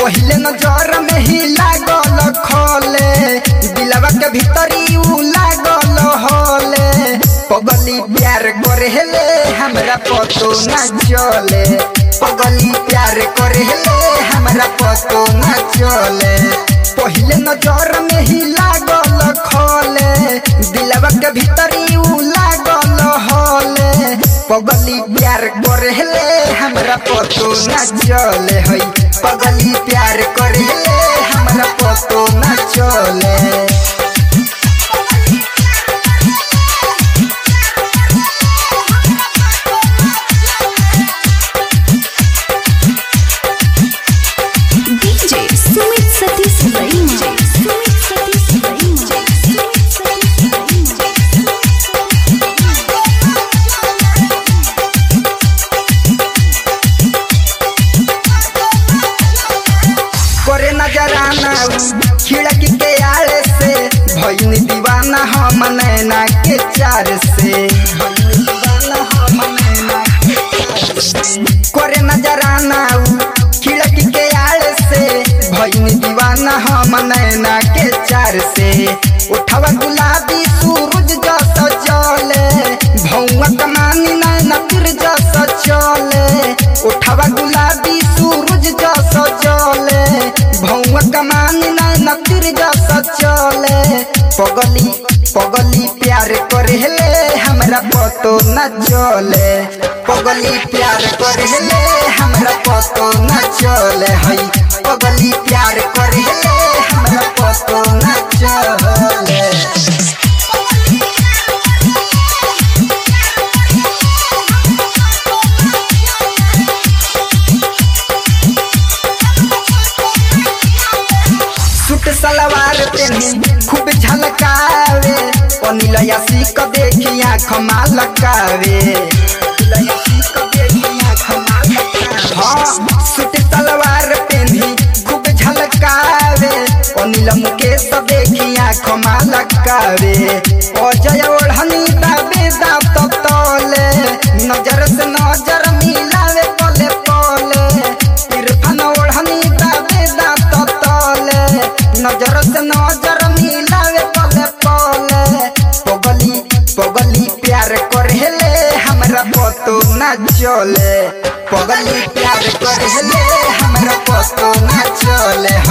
पहले नजर में ही लागल खोले दिलवा के भीतरी उ लागल होले पगली प्यार करेले हमरा पतो न चले पगली प्यार करेले हमरा पतो न चले पहले नजर में ही लागल खोले दिलवा के भीतरी उ लागल होले पगली प्यार करेले हमरा पतो न चले है पगली प्यार करेले हमरा पतो न चले करे नजराना खिड़की के आड़े से भईन दीवाना हम नैना के चार से करे नजराना खिड़की के आड़े से भईन दीवाना हम नैना के चार से उठावा गुलाबी सूरज जैसा चले भौवा कमानी नैना फिर जैसा चले उठावा गुलाबी सूरज जैसा चले भौवा कमानी नैना फिर जैसा चले पगली पगली प्यार करेले हमरा पतो न चले पगली प्यार करेले हमरा पतो न चले है पगली प्यार करेले हमरा पतो न चले सूट सलवार पहनी खूब झलकावे अनिल यासिक देखी आँख मालकावे हाँ सूट सलवार पहनी खूब झलकावे अनिल मुकेश देखी आँख मालकावे अजय ओढ़नी दाबे दाब तले नजर से नजर मिलावे पले पले इरफान ओढ़नी दाबे दाब तले नजर से नजर मिलावे पले पले पगली पगली प्यार करेले हमरा पतो न चले पगली प्यार करेले हमरा पतो न चले